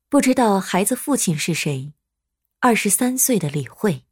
不知道孩子父亲是谁，23岁的李慧。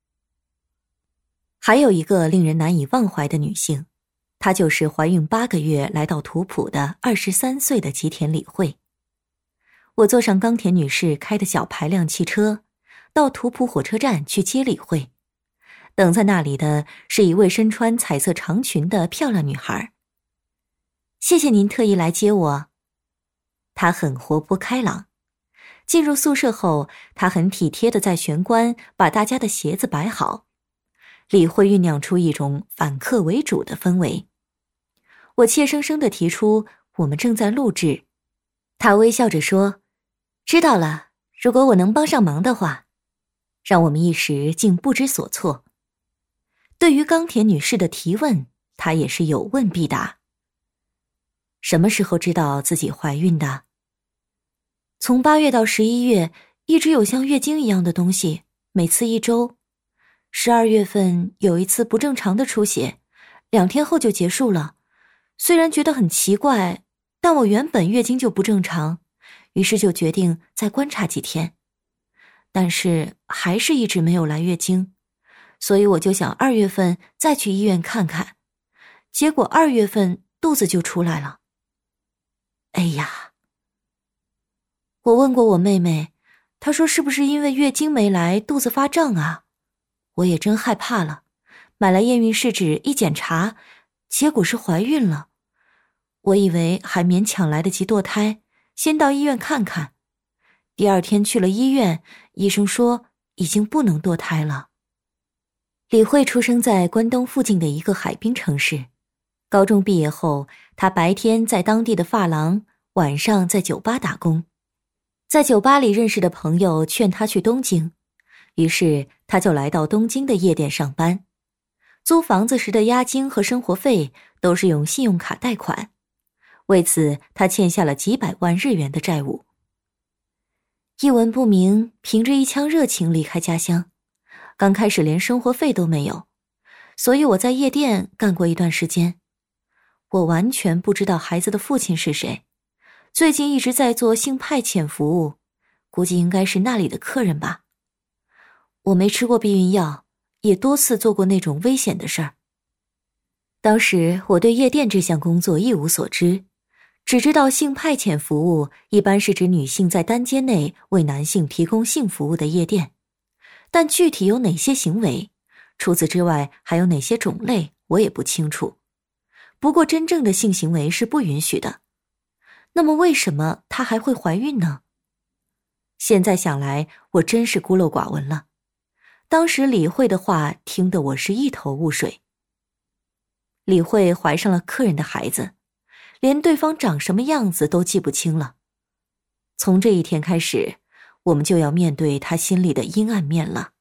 还有一个令人难以忘怀的女性，她就是怀孕8个月来到图谱的23岁的吉田李慧。我坐上冈田女士开的小排量汽车，到图谱火车站去接李慧。等在那里的是一位身穿彩色长裙的漂亮女孩。谢谢您特意来接我。她很活泼开朗。进入宿舍后，她很体贴地在玄关把大家的鞋子摆好。李慧酝酿出一种反客为主的氛围。我怯生生地提出我们正在录制。她微笑着说，知道了，如果我能帮上忙的话。让我们一时竟不知所措。对于冈田女士的提问，她也是有问必答。什么时候知道自己怀孕的？从8月到11月，一直有像月经一样的东西，每次1周。12月份有一次不正常的出血，2天后就结束了。虽然觉得很奇怪，但我原本月经就不正常，于是就决定再观察几天。但是还是一直没有来月经，所以我就想2月份再去医院看看。结果2月份肚子就出来了。哎呀！我问过我妹妹，她说是不是因为月经没来，肚子发胀啊？我也真害怕了，买来验孕试纸一检查，结果是怀孕了。我以为还勉强来得及堕胎，先到医院看看。第2天去了医院，医生说已经不能堕胎了。李慧出生在关东附近的一个海滨城市。高中毕业后，她白天在当地的发廊，晚上在酒吧打工。在酒吧里认识的朋友劝她去东京，于是她就来到东京的夜店上班。租房子时的押金和生活费都是用信用卡贷款，为此她欠下了几百万日元的债务。一文不名，凭着一腔热情离开家乡，刚开始连生活费都没有，所以我在夜店干过一段时间。我完全不知道孩子的父亲是谁，最近一直在做性派遣服务，估计应该是那里的客人吧。我没吃过避孕药，也多次做过那种危险的事儿。当时我对夜店这项工作一无所知，只知道性派遣服务一般是指女性在单间内为男性提供性服务的夜店，但具体有哪些行为，除此之外还有哪些种类，我也不清楚。不过真正的性行为是不允许的。那么为什么她还会怀孕呢？现在想来，我真是孤陋寡闻了。当时李慧的话听得我是一头雾水。李慧怀上了客人的孩子，连对方长什么样子都记不清了。从这一天开始，我们就要面对她心里的阴暗面了。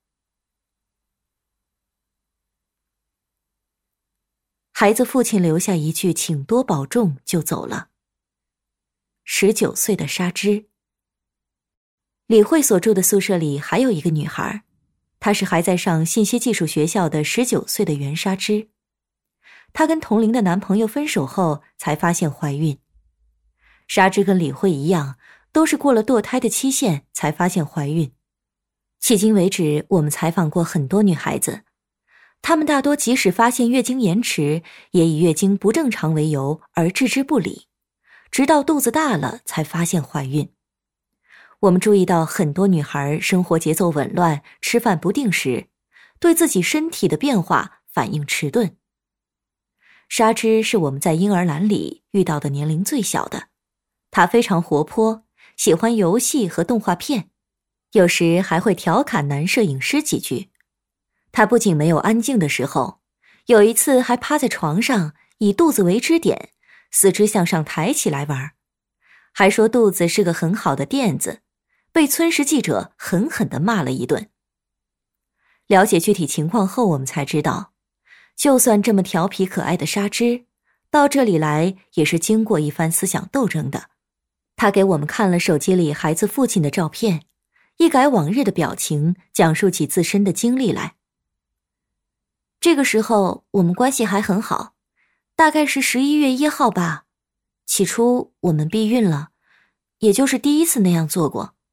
孩子父亲留下一句请多保重就走了。19岁的纱织。李慧所住的宿舍里还有一个女孩，她是还在上信息技术学校的19岁的袁纱织。她跟同龄的男朋友分手后才发现怀孕。纱织跟李慧一样，都是过了堕胎的期限才发现怀孕。迄今为止，我们采访过很多女孩子，她们大多即使发现月经延迟，也以月经不正常为由而置之不理，直到肚子大了才发现怀孕。我们注意到很多女孩生活节奏紊乱，吃饭不定时，对自己身体的变化反应迟钝。纱织是我们在婴儿栏里遇到的年龄最小的，她非常活泼，喜欢游戏和动画片，有时还会调侃男摄影师几句。她不仅没有安静的时候，有一次还趴在床上，以肚子为支点，四肢向上抬起来玩，还说肚子是个很好的垫子，被村时记者狠狠地骂了一顿。了解具体情况后，我们才知道，就算这么调皮可爱的纱织，到这里来也是经过一番思想斗争的。她给我们看了手机里孩子父亲的照片，一改往日的表情，讲述起自身的经历来。这个时候我们关系还很好，大概是11月1号吧。起初我们避孕了，也就是第一次那样做过，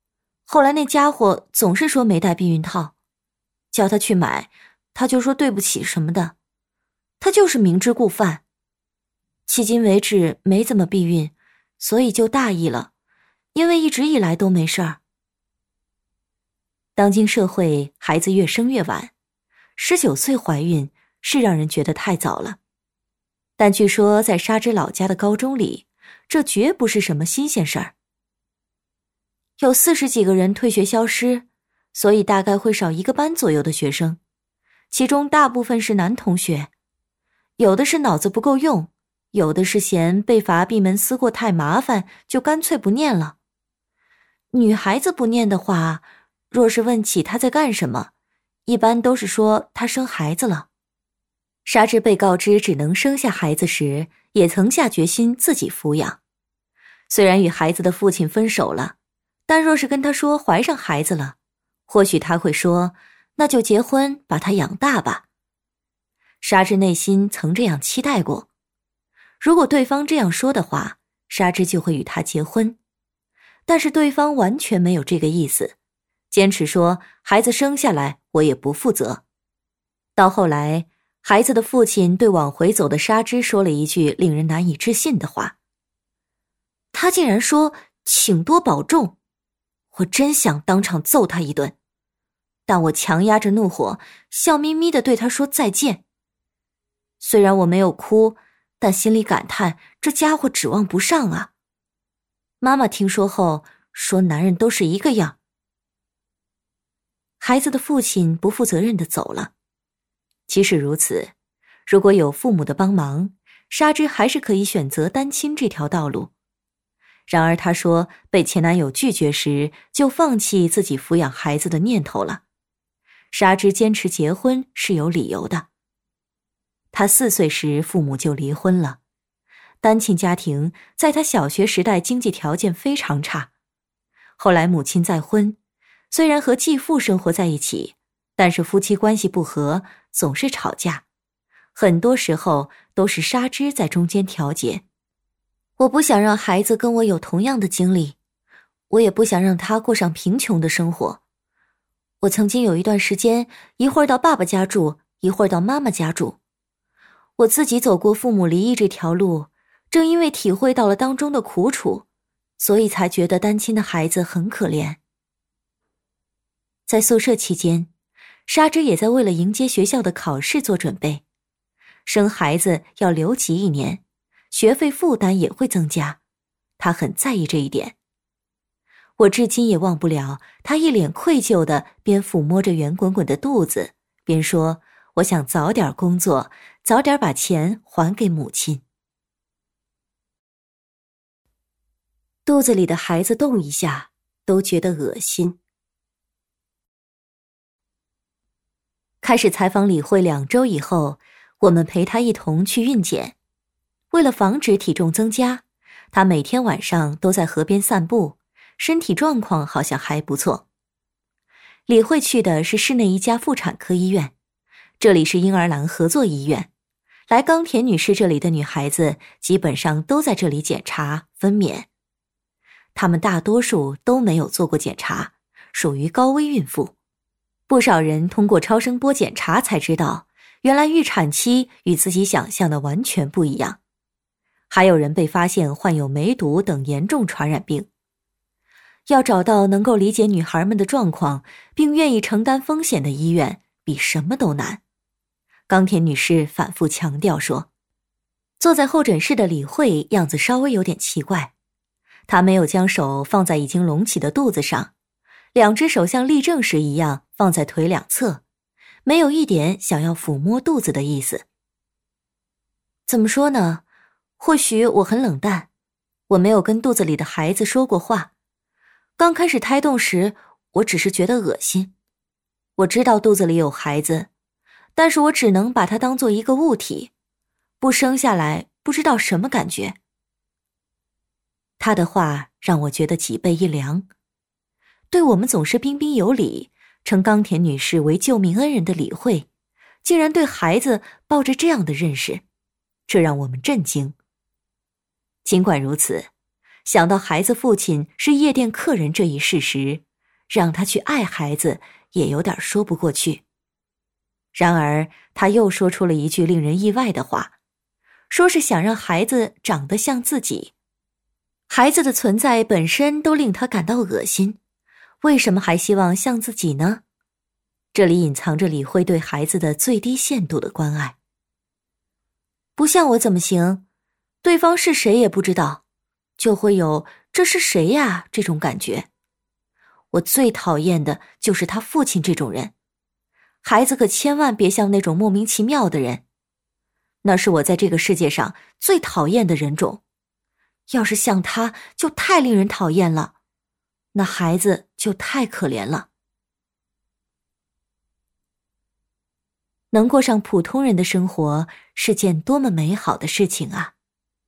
后来那家伙总是说没带避孕套，叫他去买，他就说对不起什么的，他就是明知故犯。迄今为止没怎么避孕，所以就大意了，因为一直以来都没事儿。当今社会，孩子越生越晚，19岁怀孕是让人觉得太早了。但据说在沙之老家的高中里，这绝不是什么新鲜事儿。有40几个人退学消失，所以大概会少1个班左右的学生，其中大部分是男同学，有的是脑子不够用，有的是嫌被罚闭门思过太麻烦，就干脆不念了。女孩子不念的话，若是问起她在干什么，一般都是说她生孩子了。沙之被告知只能生下孩子时，也曾下决心自己抚养。虽然与孩子的父亲分手了，但若是跟他说怀上孩子了，或许他会说，那就结婚把他养大吧。沙之内心曾这样期待过，如果对方这样说的话，沙之就会与他结婚。但是对方完全没有这个意思，坚持说孩子生下来我也不负责。到后来，孩子的父亲对往回走的沙之说了一句令人难以置信的话，他竟然说请多保重。我真想当场揍他一顿，但我强压着怒火，笑眯眯地对他说再见。虽然我没有哭，但心里感叹这家伙指望不上啊。妈妈听说后说男人都是一个样。孩子的父亲不负责任地走了。即使如此，如果有父母的帮忙，沙之还是可以选择单亲这条道路。然而她说被前男友拒绝时，就放弃自己抚养孩子的念头了。沙之坚持结婚是有理由的。她4岁时父母就离婚了，单亲家庭在她小学时代经济条件非常差。后来母亲再婚，虽然和继父生活在一起，但是夫妻关系不和，总是吵架，很多时候都是沙之在中间调解。我不想让孩子跟我有同样的经历，我也不想让他过上贫穷的生活。我曾经有一段时间，一会儿到爸爸家住，一会儿到妈妈家住。我自己走过父母离异这条路，正因为体会到了当中的苦楚，所以才觉得单亲的孩子很可怜。在宿舍期间，沙之也在为了迎接学校的考试做准备。生孩子要留级1年，学费负担也会增加，他很在意这一点。我至今也忘不了他一脸愧疚地边抚摸着圆滚滚的肚子，边说我想早点工作，早点把钱还给母亲。肚子里的孩子动一下都觉得恶心。开始采访李慧2周以后，我们陪她一同去孕检。为了防止体重增加，她每天晚上都在河边散步，身体状况好像还不错。李慧去的是市内一家妇产科医院，这里是婴儿郎合作医院，来冈田女士这里的女孩子基本上都在这里检查分娩。她们大多数都没有做过检查，属于高危孕妇。不少人通过超声波检查才知道，原来预产期与自己想象的完全不一样。还有人被发现患有梅毒等严重传染病。要找到能够理解女孩们的状况，并愿意承担风险的医院，比什么都难。冈田女士反复强调说。坐在候诊室的李慧样子稍微有点奇怪，她没有将手放在已经隆起的肚子上，2只手像立正时一样放在腿2侧，没有一点想要抚摸肚子的意思。怎么说呢？或许我很冷淡，我没有跟肚子里的孩子说过话。刚开始胎动时，我只是觉得恶心。我知道肚子里有孩子，但是我只能把它当做一个物体，不生下来不知道什么感觉。他的话让我觉得脊背一凉。对我们总是彬彬有礼，称冈田女士为救命恩人的李慧，竟然对孩子抱着这样的认识，这让我们震惊。尽管如此，想到孩子父亲是夜店客人这一事实， 让他去爱孩子也有点说不过去。然而他又说出了一句令人意外的话，说是想让孩子长得像自己。孩子的存在本身都令他感到恶心，为什么还希望像自己呢？这里隐藏着李慧对孩子的最低限度的关爱。不像我怎么行？对方是谁也不知道，就会有这是谁呀这种感觉。我最讨厌的就是他父亲这种人，孩子可千万别像那种莫名其妙的人，那是我在这个世界上最讨厌的人种。要是像他就太令人讨厌了，那孩子就太可怜了。能过上普通人的生活是件多么美好的事情啊！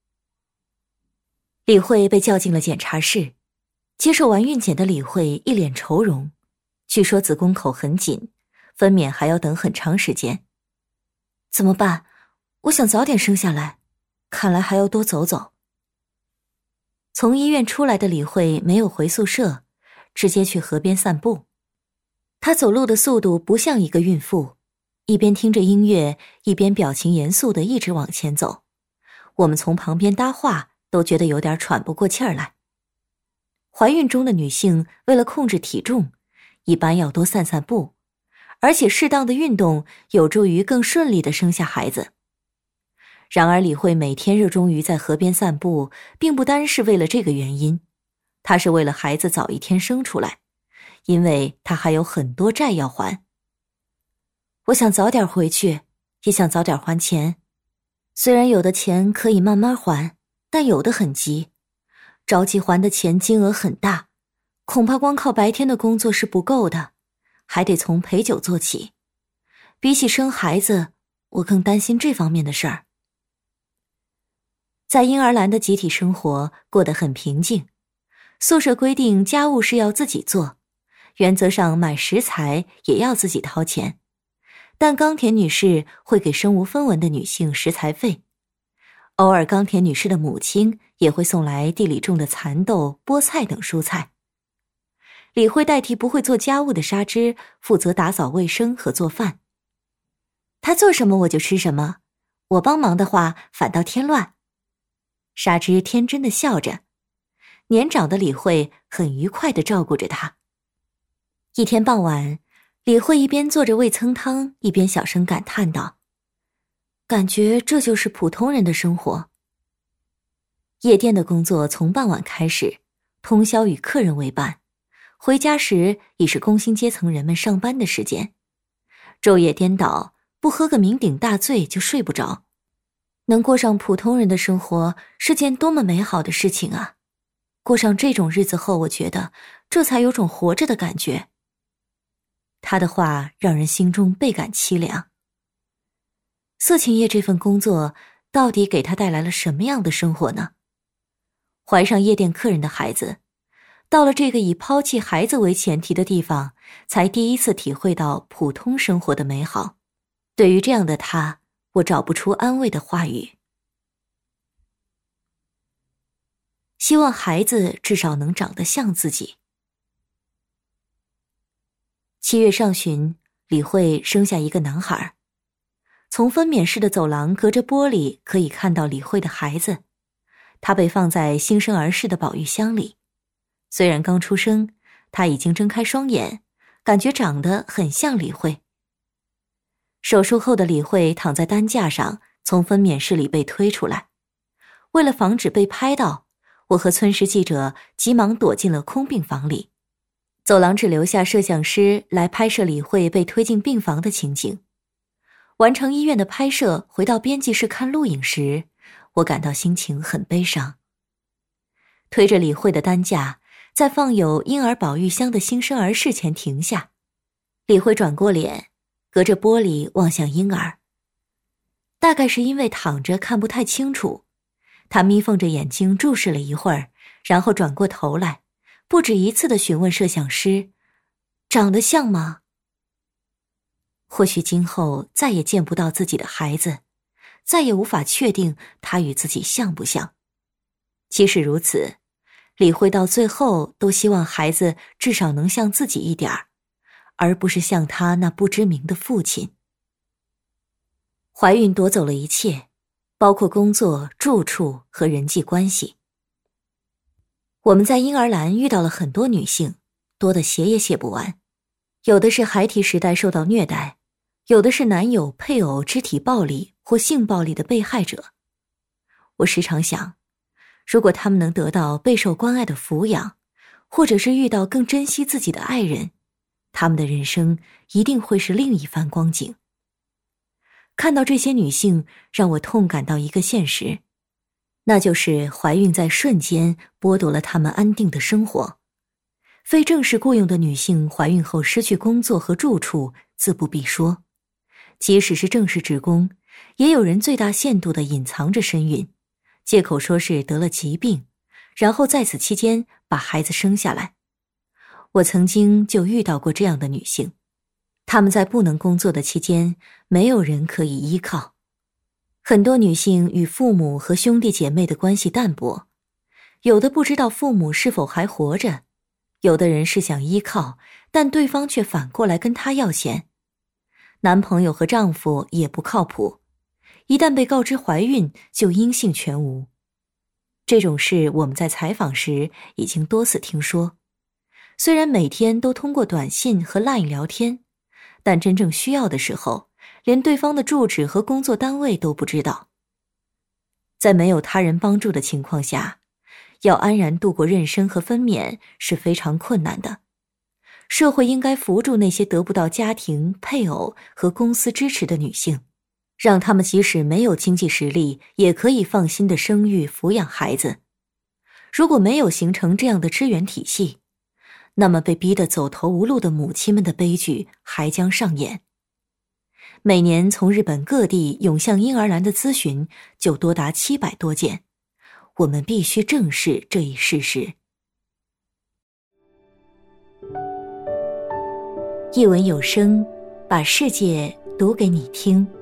李慧被叫进了检查室，接受完孕检的李慧一脸愁容，据说子宫口很紧，分娩还要等很长时间。怎么办？我想早点生下来，看来还要多走走。从医院出来的李慧没有回宿舍，直接去河边散步。她走路的速度不像一个孕妇，一边听着音乐，一边表情严肃地一直往前走。我们从旁边搭话，都觉得有点喘不过气儿来。怀孕中的女性为了控制体重，一般要多散散步，而且适当的运动有助于更顺利地生下孩子。然而李慧每天热衷于在河边散步，并不单是为了这个原因，她是为了孩子早一天生出来，因为她还有很多债要还。我想早点回去，也想早点还钱。虽然有的钱可以慢慢还，但有的很急，着急还的钱金额很大，恐怕光靠白天的工作是不够的，还得从陪酒做起。比起生孩子，我更担心这方面的事儿。在婴儿栏的集体生活过得很平静，宿舍规定家务是要自己做，原则上买食材也要自己掏钱，但冈田女士会给身无分文的女性食材费。偶尔冈田女士的母亲也会送来地里种的蚕豆、菠菜等蔬菜。李慧代替不会做家务的纱织，负责打扫卫生和做饭。她做什么我就吃什么，我帮忙的话反倒添乱。纱织天真地笑着，年长的李慧很愉快地照顾着她。一天傍晚，李慧一边做着味噌汤，一边小声感叹道：感觉这就是普通人的生活。夜店的工作从傍晚开始，通宵与客人为伴，回家时已是工薪阶层人们上班的时间。昼夜颠倒，不喝个酩酊大醉就睡不着。能过上普通人的生活是件多么美好的事情啊！过上这种日子后，我觉得这才有种活着的感觉。他的话让人心中倍感凄凉。色情业这份工作到底给他带来了什么样的生活呢？怀上夜店客人的孩子，到了这个以抛弃孩子为前提的地方，才第一次体会到普通生活的美好。对于这样的他，我找不出安慰的话语。希望孩子至少能长得像自己。7月上旬，李慧生下一个男孩。从分娩室的走廊隔着玻璃可以看到李慧的孩子，他被放在新生儿室的保育箱里。虽然刚出生，他已经睁开双眼，感觉长得很像李慧。手术后的李慧躺在担架上，从分娩室里被推出来。为了防止被拍到，我和村市记者急忙躲进了空病房里。走廊只留下摄像师来拍摄李慧被推进病房的情景。完成医院的拍摄，回到编辑室看录影时，我感到心情很悲伤。推着李慧的担架，在放有婴儿保育箱的新生儿室前停下。李慧转过脸，隔着玻璃望向婴儿。大概是因为躺着看不太清楚，她眯缝着眼睛注视了一会儿，然后转过头来，不止一次地询问摄像师：长得像吗？或许今后再也见不到自己的孩子，再也无法确定他与自己像不像。即使如此， 理会到最后都希望孩子至少能像自己一点儿，而不是像他那不知名的父亲。怀孕夺走了一切，包括工作、住处和人际关系。我们在婴儿栏遇到了很多女性，多得写也写不完。有的是孩提时代受到虐待，有的是男友、配偶肢体暴力或性暴力的被害者。我时常想，如果他们能得到备受关爱的抚养，或者是遇到更珍惜自己的爱人，他们的人生一定会是另一番光景。看到这些女性，让我痛感到一个现实，那就是怀孕在瞬间剥夺了她们安定的生活。非正式雇佣的女性怀孕后失去工作和住处，自不必说。即使是正式职工，也有人最大限度地隐藏着身孕，借口说是得了疾病，然后在此期间把孩子生下来。我曾经就遇到过这样的女性，她们在不能工作的期间，没有人可以依靠。很多女性与父母和兄弟姐妹的关系淡薄，有的不知道父母是否还活着，有的人是想依靠，但对方却反过来跟她要钱。男朋友和丈夫也不靠谱，一旦被告知怀孕就音信全无。这种事我们在采访时已经多次听说，虽然每天都通过短信和 LINE 聊天，但真正需要的时候，连对方的住址和工作单位都不知道。在没有他人帮助的情况下，要安然度过妊娠和分娩是非常困难的。社会应该扶助那些得不到家庭、配偶和公司支持的女性，让她们即使没有经济实力，也可以放心地生育、抚养孩子。如果没有形成这样的支援体系，那么被逼得走投无路的母亲们的悲剧还将上演。每年从日本各地涌向婴儿栏的咨询就多达700多件，我们必须正视这一事实。一文有声，把世界读给你听。